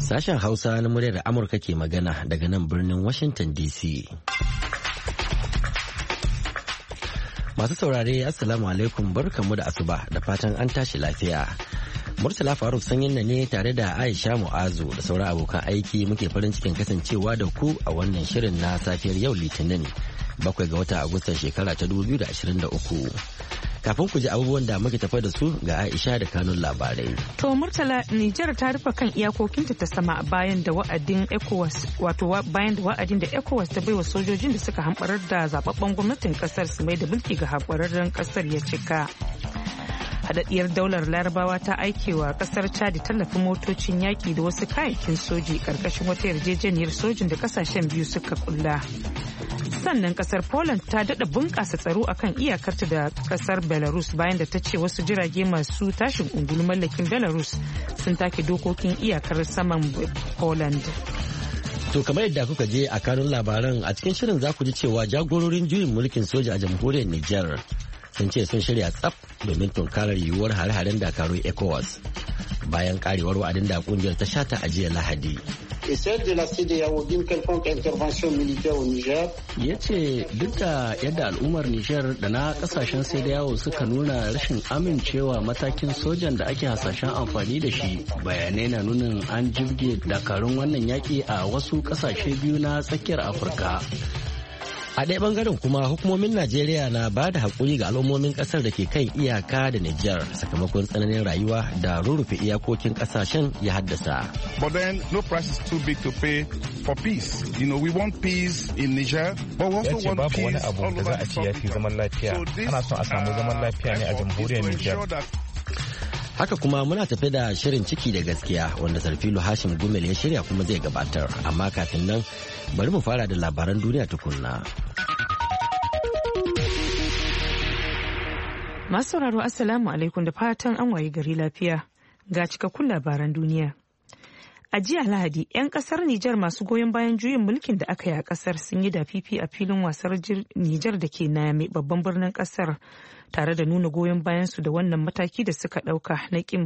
Sashen Hausa na muryar Amurka ke magana daga nan birnin Washington DC. Masu saurare Assalamu alaikum, barkamu da asuba da fatan an tashi lafiya. Murtala Faruk sanyin ne tare da Aisha Mu'azu da sauran abokan aiki muke farin cikin kasancewa da ku a wannan shirin na safiyar yau Litinin 7 ga watan Agustan shekara ta 2023. Kafin ku ji abubuwan da muke tafa da su ga Aisha da kanun labarai. To Murtala, Nijar ta rufe kan iyakokinta ta sama bayan da wa'adin ECOWAS da ECOWAS ta baiwa sojojin da suka hamɓarar da zababben gwamnatin kasar su mai da mulki ga hamɓararren kasar ya cika. Haɗaɗɗiyar daular Larabawa ta aikewa kasar Chad tallafin motocin yaƙi da wasu kayayyakin soji ƙarƙashin wata yarjejeniyar sojin da ƙasashen biyu suka kulla. Sannan kasar Poland ta daɗa bunƙasa tsaro akan iyakarta da kasar Belarus bayan da ta ce wasu jirage masu tashin ungulu mallakin Belarus sun take dokokin iyakar saman Poland. To kamar yadda kuka je a kanun labaran a cikin shirin za ku ji cewa jagororin juyin mulkin soja a jamhuriyar Nijar sun ce sun shirya tsaf domin tunkarar yiwuwar hare-haren dakarun ECOWAS bayan karewar wa'adin da kungiyar ta shata a jiya Lahadi. Et celle de la CEDEAO d'une quelconque intervention militaire au Niger. Ya ce duk da yadda al'ummar Niger da na kasashen CEDEAO suka nuna rashin amincewa matakin sojan da ake hasashen amfani da shi, bayanai na nunin an jibge dakarun wannan yaki a wasu kasashe biyu na tsakiyar Afirka. A ɗaya bangaren kuma hukumomin Najeriya na ba da haƙuri ga al'ummomin ƙasar da ke kan iyaka da Nijar sakamakon tsananin rayuwa da rurrufe iyakokin ƙasashen ya haddasa. But then no price is too big to pay for peace. You know, we want peace in Niger, but we also want peace all over the babu wani abu da za a ce ya fi zaman lafiya. Ana son a samu zaman lafiya ne a jamhuriyar Nijar. Haka kuma muna tafe da shirin ciki da gaskiya wanda Sarfilu Hashim Gumel ya shirya kuma zai gabatar. Amma kafin nan bari mu fara da labaran duniya tukunna. Masu sauraro Assalamu alaikum da fatan an waye gari lafiya ga cikakkun labaran duniya. A jiya Lahadi, 'yan kasar Nijar masu goyon bayan juyin mulkin da aka yi a kasar sun yi dafifi a filin wasar Nijar da ke Niamey babban birnin kasar tare da nuna goyon bayan su da wannan mataki da suka dauka na kin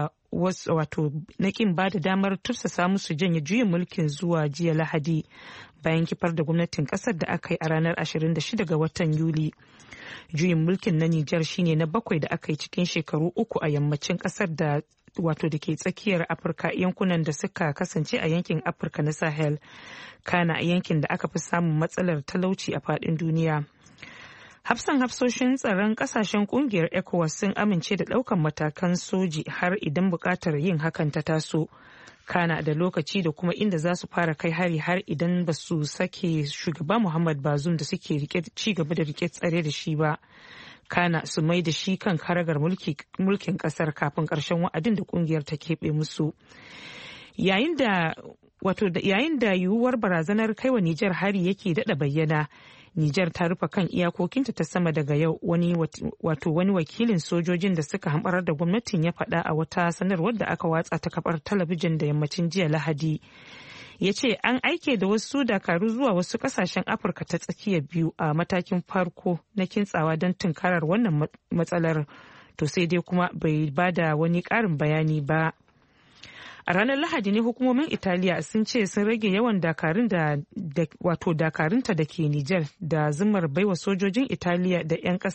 ba da damar tursasa musu janye juyin mulkin zuwa jiya Lahadi bayan kifar da gwamnatin kasar da aka yi a ranar 26 ga watan Yuli. Juyin mulkin na Nijar shine na 7 da aka yi cikin shekaru 3 a yammacin kasar da ke tsakiyar Afirka, yankunan da suka kasance a yankin Afirka na Sahel, kana a yankin da aka fi samun matsalar talauci a faɗin duniya. Hafsan hafsoshin tsaron kasashen kungiyar ECOWAS sun amince da ɗaukan matakan soji har idan buƙatar yin hakan ta taso. Kana da lokaci da kuma inda za su fara kai hari har idan ba su sake shugaba Muhammad Bazoum da suke ci gaba da rike tsare da shi ba. Kana su mai da shi kan karagar mulkin kasar kafin ƙarshen wa'adin da kungiyar ta keɓe musu. Yayin da yiwuwar barazanar kaiwa Nijar hari yake daɗa bayyana, Nijar ta rufe kan iyakokinta ta sama daga yau, wani wakilin sojojin da suka hamɓarar da gwamnatin ya faɗa a wata sanarwar da aka watsa ta kafar talabijin da yammacin jiya Lahadi. Ya ce an aike da wasu dakaru zuwa wasu kasashen Afirka ta tsakiya biyu a matakin farko na kintsawa don tunkarar wannan matsalar, to sai dai kuma bai bada wani ƙarin bayani ba. A ranar Lahadi ne hukumomin Italiya sun ce sun rage yawan dakarunta da ke Nijar da zumar baiwa sojojin Italiya da 'yan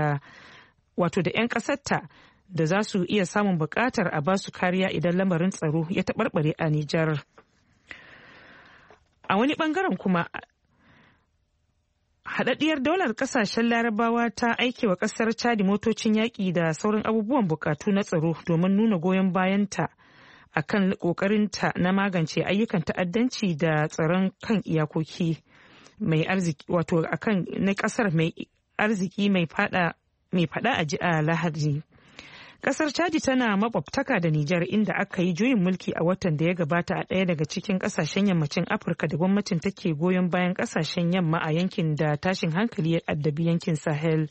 ƙasarta da za su iya samun buƙatar a basu kariya idan lamarin tsaro ya taɓarɓare a Nijar. A wani ɓangaren kuma, haɗaɗɗiyar daular ƙasashen Larabawa ta aike wa ƙasar Chadi motocin yaƙi da sauran abubuwan buƙatu na tsaro domin nuna goyon bayanta akan kokarinta na magance ayyukan ta'addanci da tsaron kan iyakoki mai arziki akan na kasar mai arziki mai fada a ji a Lahadi. Kasar Chadi tana makwabtaka da Nijar inda aka yi juyin mulki a watan da ya gabata a ɗaya daga cikin kasashen yammacin Afirka da gwamnatin take goyon bayan kasashen yamma a yankin da tashin hankali ya addabi yankin Sahel.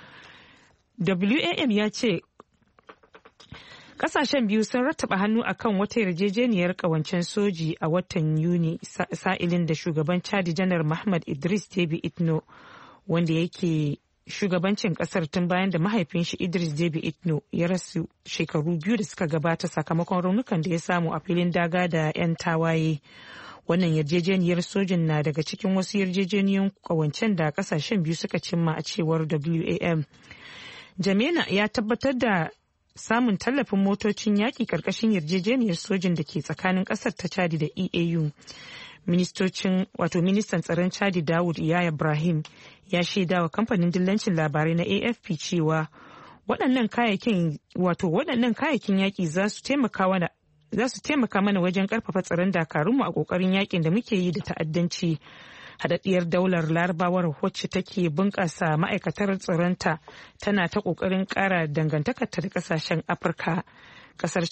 WAM ya ce kasashen biyu sun rattaba hannu akan wata yarjejeniyar kawancen soji a watan Yuni sa'ilin da shugaban Chadi janar Muhammad Idris Deby Itno wanda yake shugabancin kasar tun bayan da mahaifin shi Idris Deby Itno ya rasu shekaru 2 da suka gabata sakamakon raunukan da ya samu a filin daga da 'yan tawaye. Wannan yarjejeniyar sojin na daga cikin wasu yarjejeniyoyin kawancen da kasashen biyu suka cimma a cewar WAM. Jamena ya tabbatar da samun tallafin motocin yaƙi ƙarƙashin yarjejeniyar sojin da ke tsakanin ƙasar ta Chadi da EAU. Ministan tsaron Chadi Dawud Yaya Ibrahim ya shaida wa kamfanin dillancin labarai na AFP cewa waɗannan kayayyakin yaƙi za su taimaka mana wajen ƙarfafa tsaron dakarunmu a ƙoƙarin yaƙin da muke yi da ta'addanci. Haɗaɗɗiyar daular Larabawar wacce take bunƙasa ma'aikatar tsaronta tana ta ƙoƙarin ƙara dangantakarta da ƙasashen Afirka. Ƙasar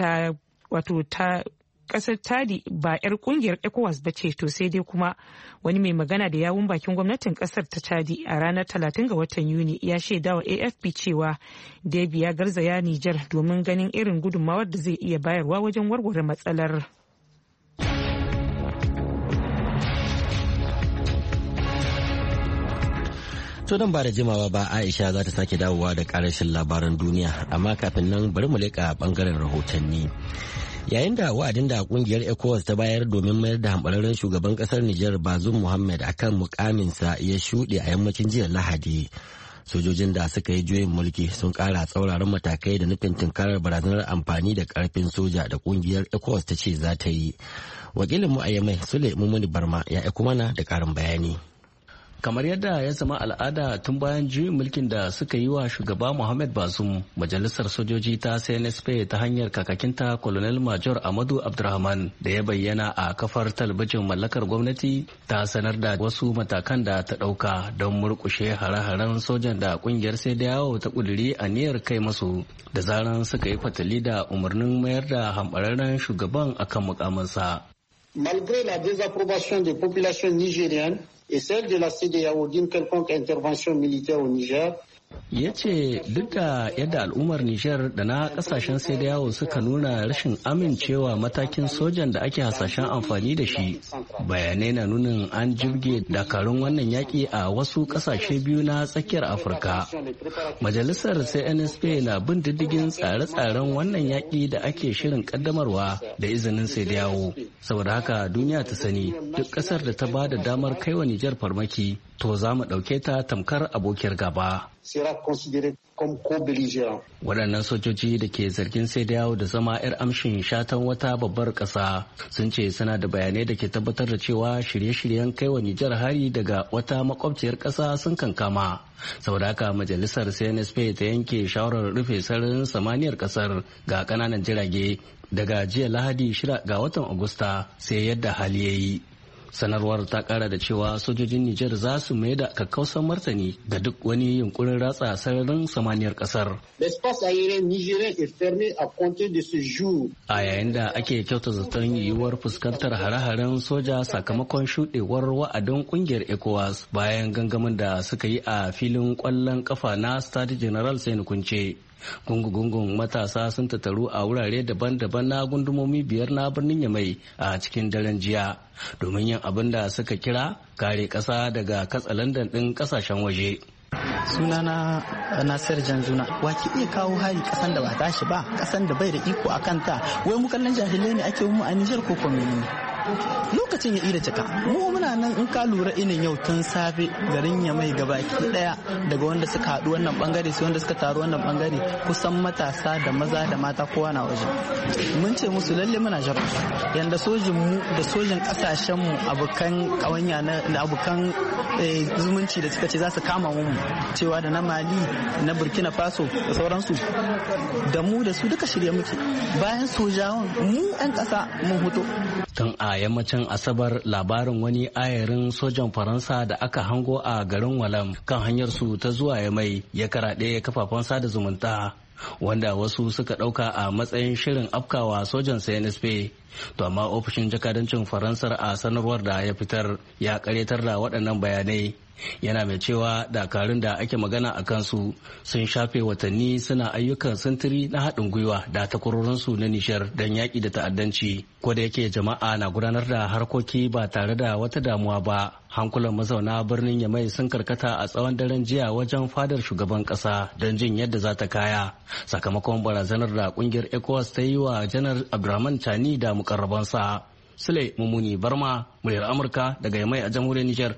Chadi ba 'yar kungiyar ECOWAS ba ce, to sai dai kuma wani mai magana da yawun bakin gwamnatin kasar ta Chadi a ranar 30 ga watan Yuni ya shaida wa AFP cewa Deby ya garzaya Nijar domin ganin irin gudunmawar da zai iya bayarwa wajen warware matsalar. To dan ba da jimawa ba Aisha za ta sake dawowa da karashin labaran duniya, amma kafin nan bari mu leƙa bangaren rahotanni. Yayin da wa'adin da kungiyar ECOWAS ta bayar domin mayar da hambararren shugaban kasar Nijar Bazoum Mohamed akan mukaminsa ya shuɗe a yammacin jiya Lahadi, sojojin da suka yi juyin mulki sun ƙara tsauraran matakai da nufin tunkarar barazanar amfani da ƙarfin soja da kungiyar ECOWAS ta ce za ta yi. Wakilinmu a Yamai Sule Mumuni Barma ya aiko mana da ƙarin bayani. Kamar yadda ya zama al'ada tun bayan juyin mulkin da suka yi wa shugaba Muhammad Bazoum, majalisar sojoji ta CNSP ta hanyar kakakinta Colonel Major Amadu Abdurrahman da ya bayyana a kafar talabijin mallakar gwamnati ta sanar da wasu matakan da ta ɗauka don murƙushe hare-haren sojan da ƙungiyar CEDEAO ta ƙuduri aniyar kai masu da zaran suka yi fatali da umarnin mayar da hambararren shugaban akan mukaminsa. Malgré la désapprobation des populations nigériennes et celle de la CEDEAO d'une quelconque intervention militaire au Niger, ya ce duk da yadda al'ummar Nijar da na kasashen CEDEAO suka nuna rashin amincewa matakin sojan da ake hasashen amfani da shi, bayanai na nunin an jirge dakarun wannan yaƙi a wasu kasashe biyu na tsakiyar Afirka. Majalisar CNSP na bin diddigin tsare-tsaren wannan yaƙi da ake shirin ƙaddamarwa da izinin CEDEAO. Saboda haka duniya ta sani duk ƙasar da ta ba da damar kaiwa Nijar farmaki to za mu ɗauke ta tamkar abokiyar gaba. Waɗannan sojoji da ke zargin CEDEAO da zama 'yar amshin shatan wata babbar ƙasa sun ce suna da bayanai da ke tabbatar da cewa shirye-shiryen kaiwa Nijar hari daga wata makwabciyar ƙasa sun kankama. Saboda haka majalisar CNSP ta yanke shawarar rufe sararin samaniyar ƙasar ga ƙananan jirage daga jiya Lahadi 6 ga watan Agusta sai yadda hali ya yi. Sanarwar ta kara da cewa sojojin Nijar za su mai da kakkausan martani ga duk wani yunkurin ratsa sararin samaniyar kasar. A yayin da ake kyauta zaton yiwuwar fuskantar hare-haren soja sakamakon shuɗewar wa'adin kungiyar ECOWAS bayan gangamin da suka yi a filin ƙwallon kafa na Stade General Sani Kunce. Gungun matasa sun tattaru a wurare daban-daban na gundumomi 5 na birnin Yamai a cikin daren jiya domin yin abin da suka kira kare ƙasa daga katsalandan ɗin ƙasashen waje. Sunana Nasir Janzuna, wa ke iya kawo hari kasan da ba tashi ba, kasan da bai da iko a kanta, wai mu kallon jahilai ne ake mu a Nijar ko kuma lokacin ya ida cika mu muna nan in ka lura inin yau tun safe garin ya mai gabaki daya daga wanda suka haɗu wannan bangare sai wanda suka taru wannan bangare kusan matasa da maza da mata kowa na waje. Mun ce musu lalle muna jira yanda sojin mu da sojin kasashen mu abokan kawanya na abokan zumunci da suka ce za su kama mu cewa da na Mali na Burkina Faso da sauransu da mu da su duka shirye muke bayan sojawan mu 'yan ƙasa mun huto. Tun a yammacin Asabar labarin wani ayarin sojan Faransa da aka hango a garin Walam kan hanyar su ta zuwa Yamai ya karaɗe kafafen sada zumunta wanda wasu suka ɗauka a matsayin shirin afkawa sojan CNSP. To amma ofishin jakadancin Faransar a sanarwar da ya fitar ya karyatar da waɗannan bayanai. Yana mai cewa dakarun da ake magana a kansu sun shafe watanni suna ayyukan sintiri na haɗin gwiwa da takwarorinsu na Nishar don yaƙi da ta'addanci. Ko da yake jama'a na gudanar da harkoki ba tare da wata damuwa ba, hankulan mazauna birnin Yamai sun karkata a tsawon daren jiya wajen fadar shugaban kasa don jin yadda za ta kaya sakamakon barazanar da kungiyar ECOWAS ta yi wa janar Abdurrahman Chani da mukarrabansa. Sule Mumuni Barma, muryar Amurka daga Yamai a jamhuriyar Nijar.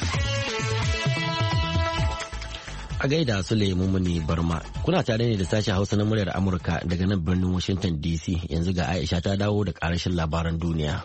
A gaida Sule Mumuni Barma, kuna tare ne da sashen Hausa na muryar Amurka daga nan birnin Washington DC. Yanzu ga Aisha ta dawo da karashin labaran duniya.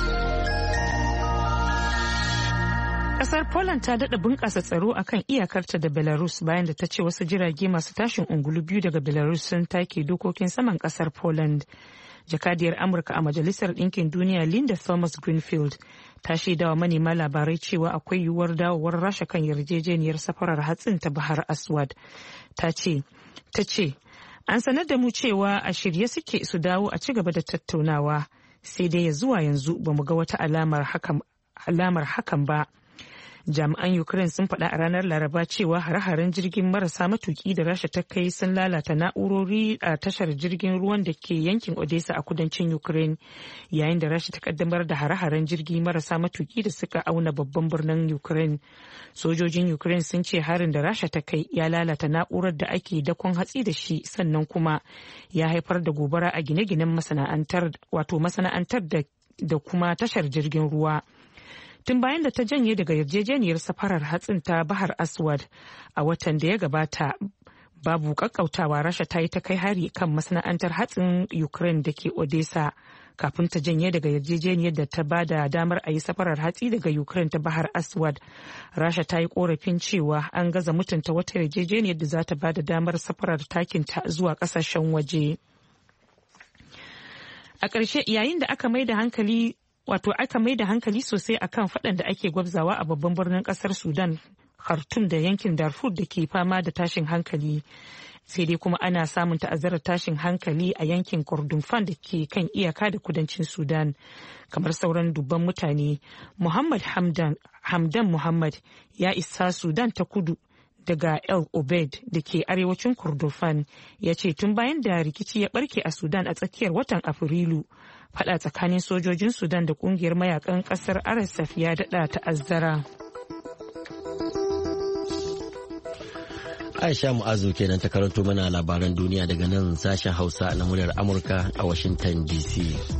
Kasar Poland ta daɗa bunƙasa tsaro akan iyakarta da Belarus bayan da ta ce wasu jirage masu tashin ungulu biyu daga Belarus sun take dokokin saman kasar Poland. Jakadiyar Amurka a Majalisar Ɗinkin Duniya Linda Thomas Greenfield ta shaidawa manema labarai cewa akwai yiwuwar dawowar Rasha kan yarjejeniyar safarar hatsin ta Bahar Aswad. Ta ce, an sanar da mu cewa a shirye suke su dawo a ci gaba da tattaunawa, sai dai zuwa yanzu ba mu ga wata alamar hakan ba. Jami'an Ukraine sun faɗa a ranar Laraba cewa hare-haren jirgin marasa matuki da Rasha ta kai sun lalata na'urori a tashar jirgin ruwan da ke yankin Odessa a kudancin Ukraine, yayin da Rasha ta kaddamar da hare-haren jirgi marasa matuki da suka auna babban birnin Ukraine. Sojojin Ukraine sun ce harin da Rasha ta kai ya lalata na'urar da ake dakon hatsi da shi, sannan kuma ya haifar da gobara a gine-ginen masana'antar da kuma tashar jirgin ruwa. Tun bayan da ta janye daga yarjejeniyar safarar hatsin ta Bahar Aswad a watan da ya gabata, babu kakkautawa Rasha ta yi ta kai hari kan masana'antar hatsin Ukraine da ke Odessa kafin ta janye daga yarjejeniyar da ta bada damar a yi safarar hatsi daga Ukraine ta Bahar Aswad. Rasha ta yi korafin cewa an gaza mutunta wata yarjejeniyar da za ta bada damar safarar takin ta zuwa kasashen waje. A ƙarshe, yayin da aka mai da hankali sosai akan faɗan da ake gwabzawa a babban birnin ƙasar Sudan, Khartoum da yankin Darfur da ke fama da tashin hankali. Sai dai kuma ana samun ta'azzarar tashin hankali a yankin Kordofan da ke kan iyaka da kudancin Sudan. Kamar sauran dubban mutane, Hamdan Muhammad ya isa Sudan ta kudu daga El Obeid da ke arewacin Kordofan, ya ce tun bayan da rikici ya barke a Sudan a tsakiyar watan Afrilu, fada tsakanin sojojin Sudan da kungiyar mayakan kasar RSF ya dada ta'azzara. Aisha Mu'azu kenan ta karanto mana labaran duniya daga nan sashen Hausa na muryar Amurka a Washington DC.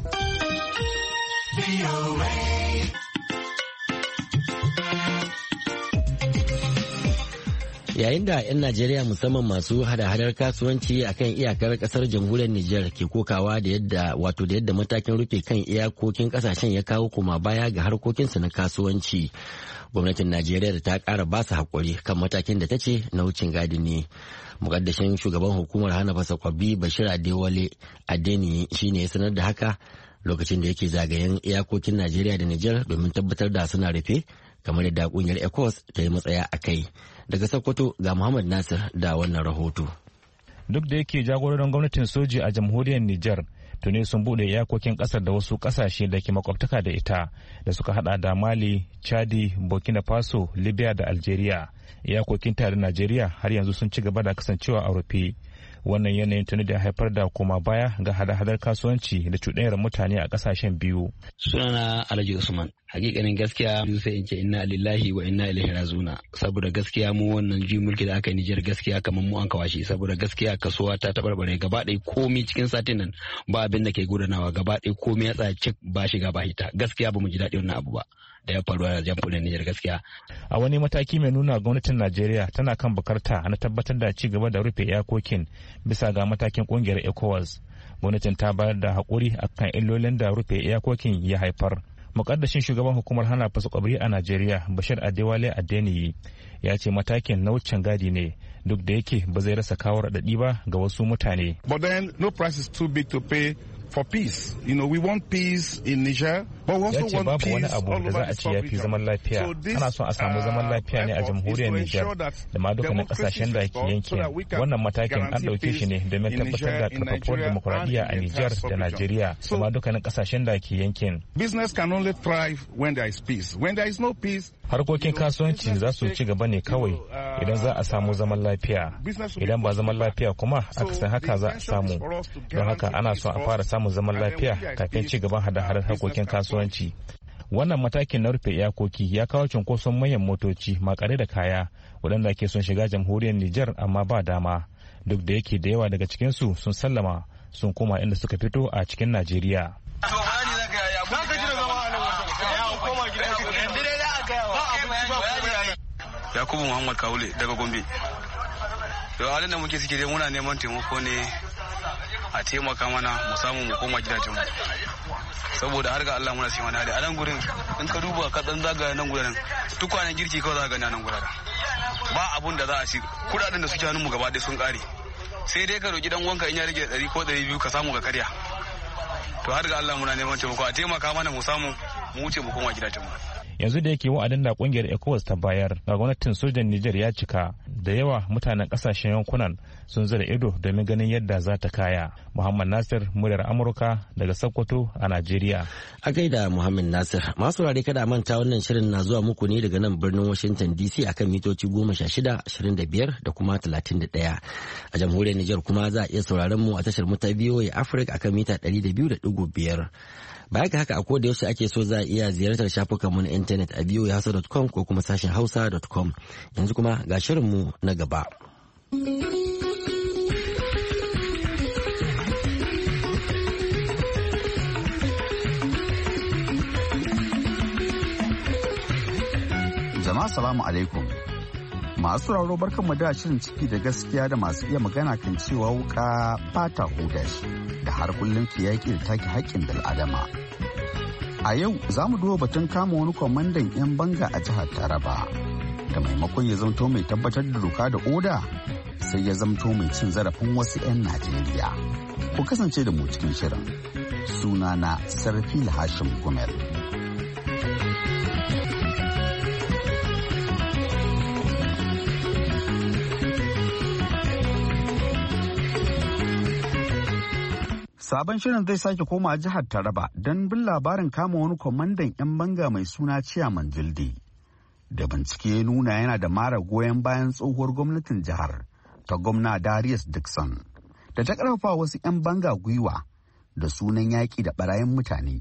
Yayin da 'yan Najeriya musamman masu hada-hadar kasuwanci a kan iyakar kasar jamhuriyar Nijar ke kokawa da yadda matakin rufe kan iyakokin kasashen ya kawo koma baya ga harkokinsu na kasuwanci. Gwamnatin Najeriya da ta kara ba su haƙuri kan matakin da ta ce na wucin gadi ne. Mukaddashin shugaban hukumar hana fasa kwabi Bashir Adewale Adeni shine ya sanar da haka lokacin da yake zagayen iyakokin Najeriya da Nijar domin tabbatar da suna rufe kamar yadda kungiyar ECOWAS ta yi matsaya a kai. Daga Sokoto ga Muhammad Nasir da wannan rahoto. Duk da yake jagororin gwamnatin soji a jamhuriyar Nijar tuni sun bude iyakokin kasar da wasu kasashe da ke makwabtaka da ita da suka hada da Mali, Chadi, Burkina Faso, Libya da Algeria. Iyakokin tare Najeriya har yanzu sun ci gaba da kasancewa a rufe. Wannan yanayin tuni da haifar da koma baya ga hada-hadar kasuwanci da cuɗanyar mutane a ƙasashen biyu. Sunana Alhaji Usman. Hakikanin gaskiya sai in ce inna lillahi wa inna ilaihi raji'un. Saboda gaskiya mu wannan juyin mulki da aka yi Nijar gaskiya kamar mu an kawashi, saboda gaskiya kasuwa ta tabarbare gaba ɗaya komai cikin satin nan ba abin da ke gudanawa, gaba ɗaya komai ya tsaya cik ba shiga ba hita. Gaskiya ba mu ji daɗin wannan abu ba da ya faru a jamhuriyar Nijar gaskiya. A wani mataki mai nuna gwamnatin Najeriya tana kan bukarta na tabbatar da ci gaba da rufe iyakokin bisa ga matakin kungiyar ECOWAS. Gwamnatin ta bayar da haƙuri akan illolin da rufe iyakokin ya haifar. Mukaddashin shugaban hukumar hana fasa kwabri a Najeriya Bashir Adewale Adeniyi ya ce matakin na wucin gadi ne duk da yake ba zai rasa kawo raɗaɗi ba ga wasu mutane. But then no price is too big to pay for peace. You know, we want peace in Niger, but we also want babu wani peace abu all da za over a the ce ya fi zaman lafiya. Ana son a samu zaman lafiya ne a jamhuriyar Niger da ma dukkanin kasashen da ke yankin. Wannan matakin an ɗauke shi ne domin tabbatar da karfafuwar demokuraɗiyya a Niger da Najeriya da ma dukkanin kasashen da ke yankin. Business can only thrive when there is peace. When there is no peace, harkokin kasuwanci za su ci gaba ne kawai idan za a samu zaman lafiya. Idan ba zaman lafiya kuma akasin haka za a samu. Don haka ana son a fara samun zaman lafiya kafin ci gaban hada-hadar harkokin kasuwanci. wannan matakin na rufe iyakoki ya kawo cunkoson manyan motoci makare da kaya waɗanda ke son shiga jamhuriyar Nijar amma ba dama, duk da yake da yawa daga cikinsu sun sallama sun koma inda suka fito a cikin Najeriya. Yakubu Muhammad Kawule daga Gombe. Da halin da muke ciki dai muna neman taimako ne a taimaka mana mu samu mu koma gidajenmu. Saboda har ga Allah muna sai mana da anan gurin in ka duba ka dan zaga nan gurin tukwanen girki kawai za ka gani nan gurin. Ba abun da za a ci kudaden da suke hannun mu gaba ɗaya sun kare. Sai dai ka roki dan wanka in ya rage 100 ko 200 ka samu ka karya. To har ga Allah muna neman taimako a taimaka mana mu samu mu wuce mu koma gidajenmu. Yanzu da yake wa'adin da kungiyar ECOWAS ta bayar ga gwamnatin sojan Nijar ya cika, da yawa mutanen kasashen yankunan sun zura ido domin ganin yadda za ta kaya. Muhammad Nasir, muryar Amurka daga Sokoto a Najeriya. A gaida Muhammad Nasir, masu rare kada manta wannan shirin na zuwa muku ne daga nan birnin Washington DC akan mitoci 16, 25 da kuma 31. A jamhuriyar Nijar kuma za a iya sauraron mu a tashar mu ta VOA Africa akan mita 200.5. Baya ga haka a koda yaushe ake so za a iya ziyartar shafukanmu na intanet a voahausa.com ko kuma sashen hausa.com. Yanzu kuma ga shirinmu na gaba. Jama'a salamu alaikum. Masu sauraro barkanmu da shirin ciki da gaskiya da masu iya magana kan cewa wuka fata huda shi da har kullum ke yaƙi da take haƙƙin bil'adama. A yau za mu duba batun kama wani kwamandan 'yan banga a jihar Taraba da maimakon ya zamto mai tabbatar da doka da oda sai ya zamto mai cin zarafin wasu 'yan Najeriya. Ku kasance da mu cikin shirin. Sunana Sarfil Hashim Gumel. Sabon shirin zai sake koma jihar Taraba don bin labarin kama wani kwamandan 'yan banga mai suna Ciyaman Jilde. Da bincike ya nuna yana da mara goyon bayan tsohuwar gwamnatin jihar ta gwamna Darius Dixon da ta karfafa wasu 'yan banga gwiwa da sunan yaƙi da barayin mutane.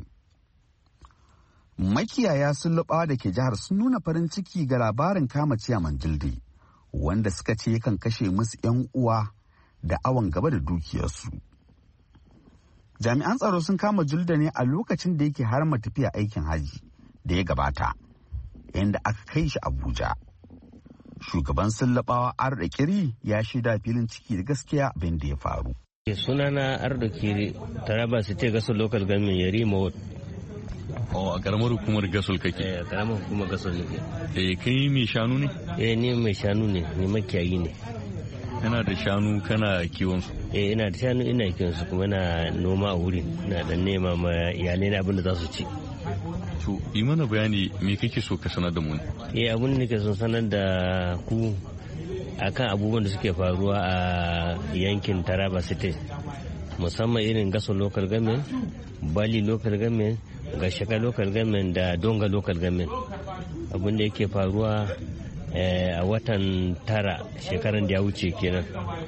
Makiyaya sun luɓa da ke jihar sun nuna farin ciki ga labarin kama Ciyaman Jilde, wanda suka ce yakan kashe musu 'yan uwa da awon gaba da dukiyarsu. Jami'an tsaro sun kama Julda ne a lokacin da yake harma tafiya aikin haji da ya gabata, inda aka kai shi Abuja. Shugaban Sallabawa Ardo Kiri ya shaida filin ciki da gaskiya abin da ya faru. Sunana Ardo Kiri, Taraba State Gasol Local Government Yarima Ward. A karamar hukumar Gasol kake? A karamar hukumar Gasol nake. Kai mai shanu ne? Ni mai shanu ne, ni makiyayi ne. Kana da shanu kana kiwon su? Ina da shanu ina kiwon su kuma ina noma a wurin. Ina dan nema ma iyalai na abin da za su ci. To, yi mana bayani me kake so ka sanar da mu? Abin da nake so sanar da ku akan abubuwan da suke faruwa a yankin Taraba State. Musamman irin Gasol Local Government, Bali Local Government, Gashaka Local Government da Donga Local Government. Abin da yake faruwa a watan tara shekaran da ya wuce kenan,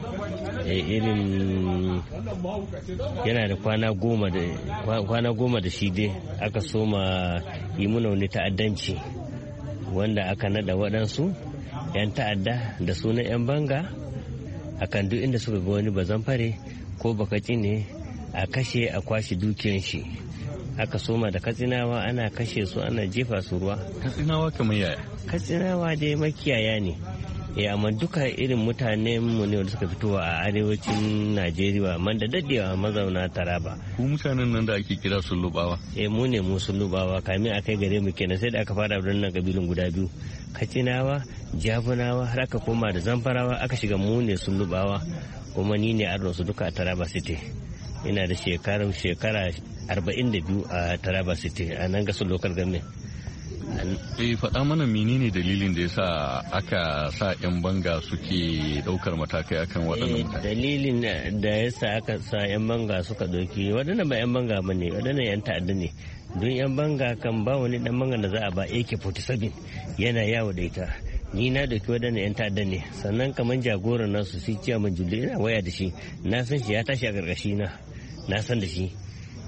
irin yana da kwana goma da shi dai aka soma yi muna wani ta'addanci wanda aka nada waɗansu 'yan ta'adda da sunan 'yan banga akan duk inda suka ga wani bazan fare ko bakaci ne a kashe a kwashe dukiyan shi. Aka soma da katsinawa ana kashe su ana jefa su ruwa. Katsinawa kamar yaya? Katsinawa dai makiyaya ne. Amma duka irin mutanen mu ne wanda suka fitowa a arewacin Najeriya man da daddewa mazauna Taraba. Ku mutanen nan da ake kira Sulubawa? Mu ne mu Sulubawa, kamin a kai gare mu kenan sai da aka fara da wannan kabilun guda biyu. Katsinawa, Jabunawa har aka koma da Zamfarawa aka shiga mu ne Sulubawa, kuma ni ne arno su duka a Taraba City. Ina da shekara 42 a Taraba City a nan Gasol Local Government. Faɗa mana menene dalilin da yasa aka sa 'yan banga suke ɗaukar matakai akan waɗannan mutane? Dalilin da yasa aka sa 'yan banga suka ɗauki waɗannan ba 'yan banga ba ne, waɗannan 'yan ta'adda ne. Don 'yan banga kan ba wani ɗan banga da za a ba AK-47 yana yawo da ita. Ni na dauki waɗannan 'yan ta'adda ne, sannan kamar jagoran nasu sai Ciyaman Julde ina waya da shi, na san shi ya tashi a ƙarƙashi na san da shi.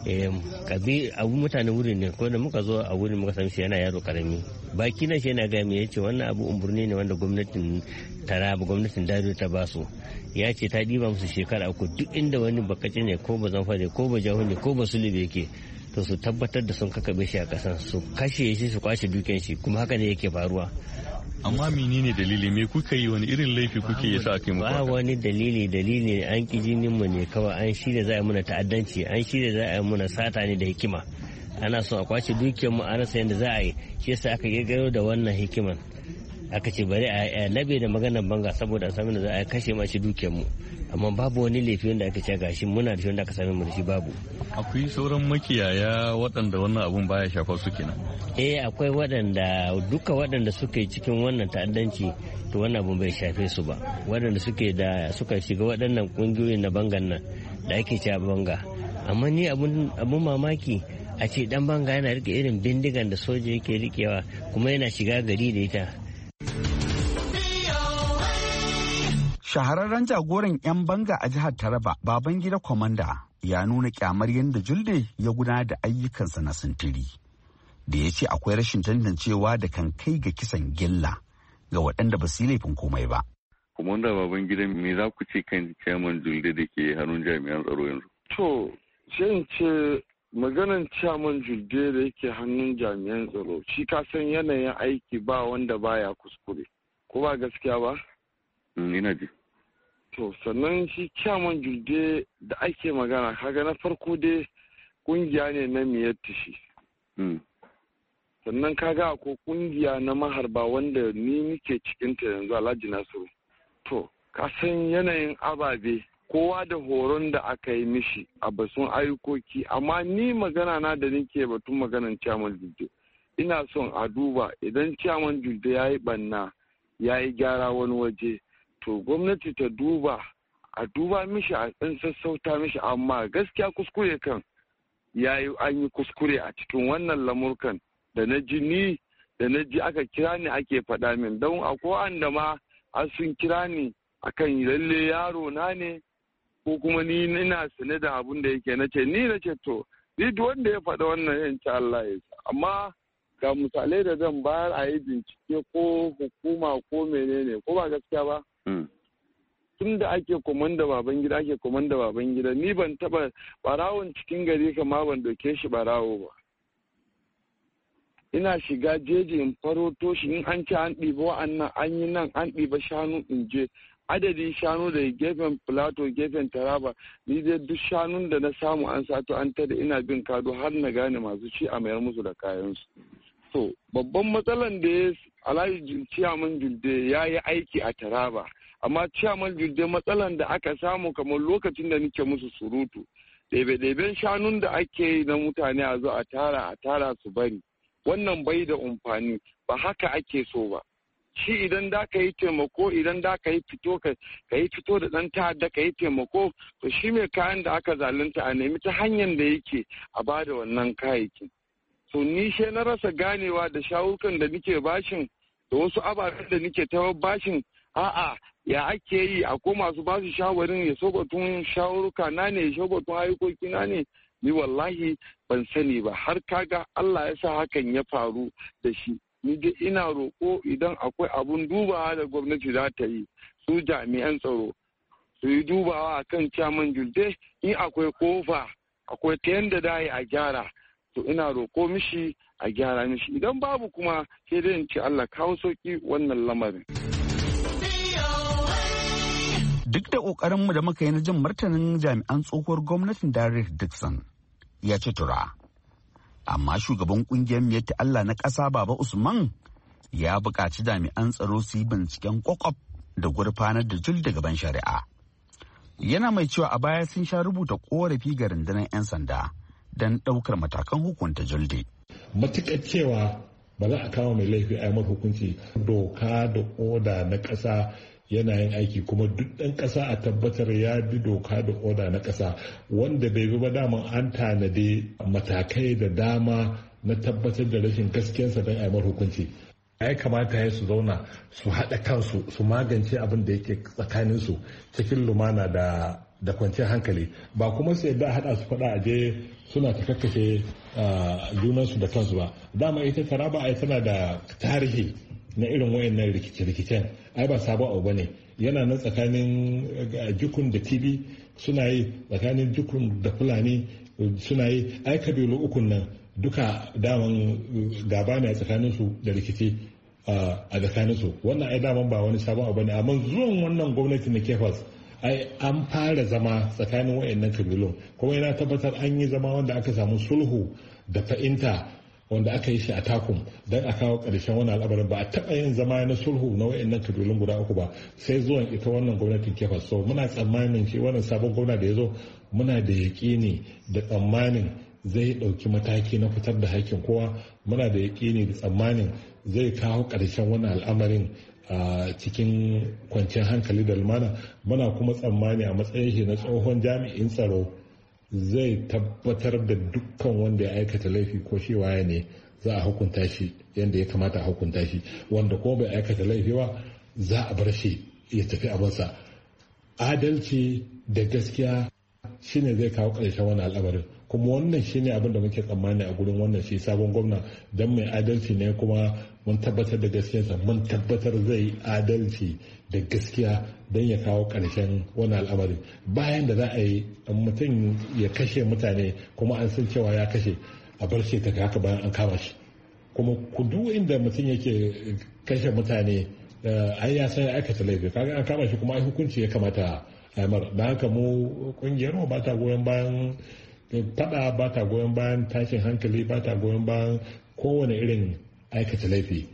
abu mutane wurin ne ko da muka zo a wurin muka san shi yana yaro karami baki na shi yana ga me yace wannan abu umurni ne wanda gwamnatin Taraba gwamnatin Dado ta basu ya ce ta diba musu shekara uku duk inda wani bakaci ne ko ba zanfare ko ba jahu ne ko ba sulube yake to su tabbatar da sun kakabe shi a kasan su kashe shi su kwashe duken shi kuma haka ne yake faruwa. Amma menene dalili me kuka yi wani irin laifi kuke yasa aka yi muku? Ba wani dalili an ki jinin mu ne kawai an shirya za a yi muna ta'addanci an shirya za a yi muna sata ne da hikima ana son a kwace dukiyar mu an rasa yadda za a yi shi yasa aka girgaro da wannan hikiman aka ce bari a labe da maganar banga saboda a sami da za a kashe mashi dukiyar mu amma babu wani laifi wanda aka ce gashi muna da shi wanda aka sami mu da shi babu. Akwai sauran makiyaya waɗanda wannan abun baya shafa su kenan? Akwai duka waɗanda suka yi cikin wannan ta'addanci to wannan abun bai shafe su ba waɗanda suka shiga waɗannan ƙungiyoyin na bangan nan da ake cewa banga amma ni abun mamaki a ce dan banga yana rike irin bindigan da soja yake rikewa kuma yana shiga gari da ita. Shahararren jagoran 'yan banga a jihar Taraba Babangida Kwamanda ya nuna kyamar yadda Julde ya gudanar da ayyukansa na sintiri da ya ce akwai rashin tantancewa da kan kai ga kisan gilla ga waɗanda ba su yi laifin komai ba. Kwamanda Babangida me za ku ce kan ciyaman Julde da ke hannun jami'an tsaro yanzu? To, sai ce maganan ciyaman Julde da yake hannun jami'an tsaro shi ka san yanayin aiki ba wanda baya kuskure ko ba gaskiya ba? Ina ji. To sannan shi ciyaman Julde da ake magana kaga na farko dai kungiya ne na miyattishi. Sannan kaga ko kungiya na maharba wanda ni nike cikinta yanzu Alhaji Nasiru. To ka san yanayin ababe kowa da horon da aka yi mishi a basun ayyukoki amma ni magana na da nike batun maganan ciyaman Julde. Ina son a duba idan ciyaman Julde ya yi banna ya yi gyara wani waje. To gwamnati ta duba a duba mishi a ɗan sassauta mishi amma gaskiya kuskure kan an yi kuskure a cikin wannan lamurkan da na ji aka kira ni ake faɗa min don akwai wanda ma an sun kira ni akan lalle yaro na ne ko kuma ni ina sane da abun da yake na ce to ni duk wanda ya faɗa wannan yanci Allah ya sa amma ga misalai da zan bayar a yi bincike ko hukuma ko menene ko ba gaskiya ba. Tun da ake komanda Babangida ni ban taba barawon cikin gari kama ban doke shi barawo ba. Ina shiga jeji in faroto shi in an ci an ɗiba wa'annan an yi nan an ɗiba shanu in je adadin shanu da gefen Filato gefen Taraba ni dai duk shanun da na samu an sato an tada ina bin kado har na gane masu ci a mayar musu da kayansu. To babban matsalan da ya Alhaji Ciyaman Julde ya yi aiki a Taraba amma Ciyaman Julde matsalan da aka samu kamar lokacin da nake musu surutu ɗebe-ɗeben shanun da ake yi na mutane a zo a tara su bari wannan bai da amfani ba haka ake so ba. Shi idan da ka yi taimako idan da ka yi fito ka yi fito da ɗan ta'adda ka yi taimako to shi mai kayan da aka zalunta a nemi ta hanyar da yake a bada wannan kayayyakin. To ni she na rasa ganewa da shawukan da nike bashin da wasu ababen da nike ta bashin a'a ya ake yi akwai masu basu shawarin ya sobatun shawuruka na ne ya sobatun ayyukoki na ne ni wallahi ban sani ba har kaga Allah ya sa hakan ya faru da shi ni dai ina roƙo idan akwai abun dubawa da gwamnati za ta yi su jami'an tsaro su yi dubawa akan Ciyaman Julde in akwai kofa akwai ta yanda da a gyara to ina roƙo mishi a gyara mishi idan babu kuma sai dai in ce Allah kawo sauki wannan lamarin. Duk da ƙoƙarinmu da muka yi na jin martanin jami'an tsohuwar gwamnatin Derek Dixon ya ci tura. Amma shugaban ƙungiyar Miyetti Allah na ƙasa Baba Usman ya buƙaci jami'an tsaro su yi binciken ƙwaƙwaf da gurfanar da Julde gaban shari'a. Yana mai cewa a baya sun sha rubuta ƙorafi ga rundunar 'yan sanda don ɗaukar matakan hukunta Julde. Matuƙar cewa ba za a kama mai laifi a yi hukunci doka da oda na ƙasa yana yin aiki kuma duk ɗan ƙasa a tabbatar ya bi doka da oda na ƙasa wanda bai bi ba daman an tanade matakai da dama na tabbatar da rashin gaskiyarsa don a yi hukunci. Ya kamata ya su zauna su haɗa kansu su magance abin da yake tsakaninsu cikin lumana da kwanciyar hankali ba kuma sai da haɗa su faɗa a je suna ta kakkashe junansu da kansu ba. Dama ita Taraba ai tana da tarihi na irin wayannan rikice-rikicen, ai ba sabon abu bane. Yana nan tsakanin Jukun da Tibi suna yi, tsakanin Jukun da Fulani suna yi, ai kabilu ukun nan duka daman gaba ne a tsakaninsu da rikici a tsakaninsu. Wannan ai daman ba wani sabon abu ne, amma zuwan wannan gwamnati na Kefas ai an fara zama tsakanin wayannan kabilun, kuma yana tabbatar an yi zama wanda aka samu sulhu da fahimta wanda aka yi shi a takum don a kawo ƙarshen wani al'amarin. Ba a taɓa yin zama na sulhu na wayannan kabilun guda uku ba sai zuwan ita wannan gwamnatin Kefas. So muna tsammanin shi wannan sabon gwamna da ya zo, muna da yaƙini da tsammanin zai ɗauki mataki na fitar da haƙƙin kowa. Muna da yaƙini da tsammanin zai kawo ƙarshen wani al'amarin a cikin kwanciyar hankali da lumana. Muna kuma tsammani a matsayin shi na tsohon jami'in tsaro zai tabbatar da dukkan wanda ya aikata laifi ko shi waye ne za a hukunta shi yadda ya kamata a hukunta shi, wanda kuma bai aikata laifi ba za a bar shi ya tafi abinsa. Adalci da gaskiya shine zai kawo ƙarshen wani al'amarin, kuma wannan shine abin da muke tsammani a gurin wannan shi sabon gwamna. Don mai adalci ne, kuma mun tabbatar da gaskiyarsa, mun tabbatar zai adalci da gaskiya don ya kawo ƙarshen wani al'amari. Bayan da za a yi mutum ya kashe mutane kuma an san cewa ya kashe, a bar shi ta haka bayan an kama shi. Kuma kudu inda mutum yake kashe mutane ai ya san ya aikata laifi, kaga an kama shi kuma ai hukunci ya kamata a mar. Da haka mu kungiyar mu ba ta goyon bayan fada, ba ta goyon bayan tashin hankali, ba ta goyon bayan kowane irin aikata laifi.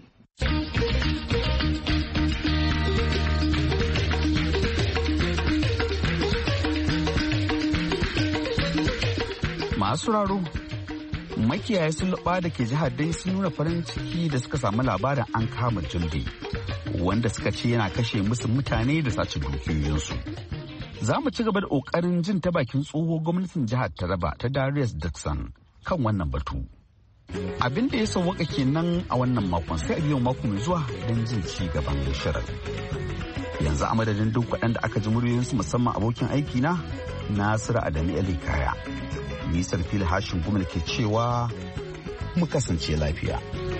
Masu raro, makiyaya sun luɓa da ke jihar dai sun nuna farin ciki da suka samu labarin an kama Julde, wanda suka ce yana kashe musu mutane da sace dukiyoyinsu. Za mu ci gaba da ƙoƙarin jin ta bakin tsoho gwamnatin jihar Taraba ta Darius Dixon kan wannan batu. Abin da ya sauwaka kenan a wannan makon, sai a biyo mako mai zuwa don jin ci gaban shirin. Yanzu a madadin duk waɗanda aka ji muryoyinsu, musamman abokin aiki na Nasiru Adamu Ali Kaya. Nisar fili hashin gumal ke cewa mu kasance lafiya.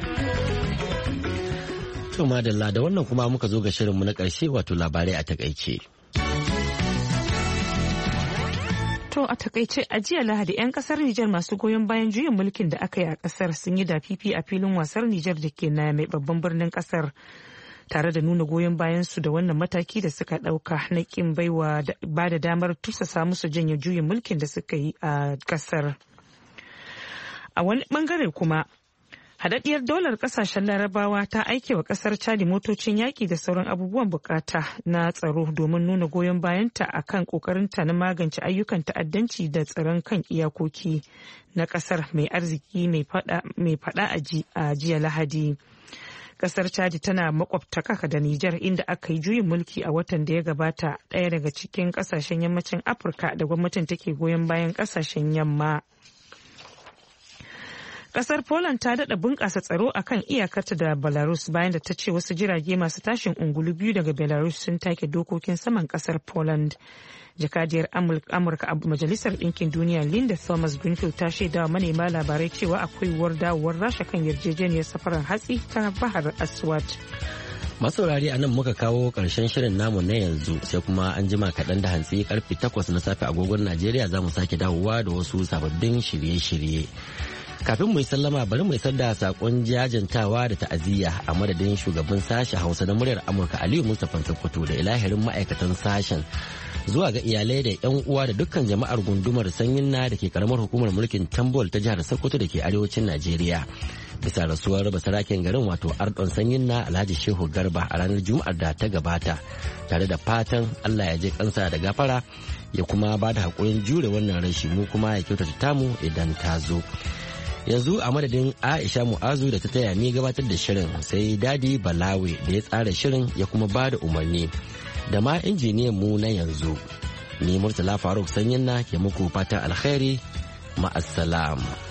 To madalla, da wannan kuma muka zo ga shirinmu na ƙarshe, wato labarai a takaice. To a takaice, a jiya Lahadi 'yan kasar Nijar masu goyon bayan juyin mulkin da aka yi a kasar sun yi dafifi a filin wasar Nijar da ke na mai babban birnin kasar, tare da nuna goyon bayan su da wannan mataki da suka dauka na kin ba da damar tursasa musu janye juyin mulkin da suka yi a kasar. A wani bangare kuma, haɗaɗɗiyar daular ƙasashen Larabawa ta aike wa ƙasar Chadi motocin yaƙi da sauran abubuwan bukata na tsaro domin nuna goyon bayanta a kan ƙoƙarinta na magance ayyukan ta'addanci da tsaron kan iyakoki na ƙasar mai arziki mai faɗa a jiya Lahadi. Ƙasar Chadi tana makwabtaka da Nijar, inda aka yi juyin mulki a watan da ya gabata, ɗaya daga cikin ƙasashen yammacin Afirka da gwamnatin take goyon bayan ƙasashen yamma. Kasar Poland ta daɗa bunƙasa tsaro a kan iyakarta da Belarus bayan da ta ce wasu jirage masu tashin ungulu biyu daga Belarus sun take dokokin saman kasar Poland. Jakadiyar Amurka a Majalisar Ɗinkin Duniya Linda Thomas-Greenfield ta shaidawa manema labarai cewa akwai yiwuwar dawowar Rasha kan yarjejeniyar safarar hatsi ta Bahar Aswad. Masaurari, a nan muka kawo ƙarshen shirin namu na yanzu, sai kuma an jima kaɗan da hantsi karfe 8 na safe agogon Najeriya za mu sake dawowa da wasu sababbin shirye-shirye. Kafin mu yi sallama, bari mu isar da sakon jajantawa da ta'aziyya a madadin shugaban sashen Hausa na muryar Amurka Aliyu Mustapha Sokoto da ilahirin ma'aikatan sashen, zuwa ga iyalai da 'yan uwa da dukkan jama'ar gundumar Sanyin na da ke karamar hukumar mulkin Tambol ta jihar Sokoto da ke arewacin Najeriya. Bisa rasuwar basaraken garin, wato Ardon Sanyin na Alhaji Shehu Garba a ranar Juma'ar da ta gabata, tare da fatan Allah ya je kansa da gafara ya kuma ba da haƙurin jure wannan rashi, mu kuma ya kyautata tamu idan ta zo. Yanzu a madadin Aisha Mu'azu da ta taya ni gabatar da shirin, sai Dadi Balawe da ya tsara shirin ya kuma ba da umarni, da ma injiniyan mu na yanzu. Ni Murtala Faruk Sanyin na ke muku fatan alkhairi, ma'assalam.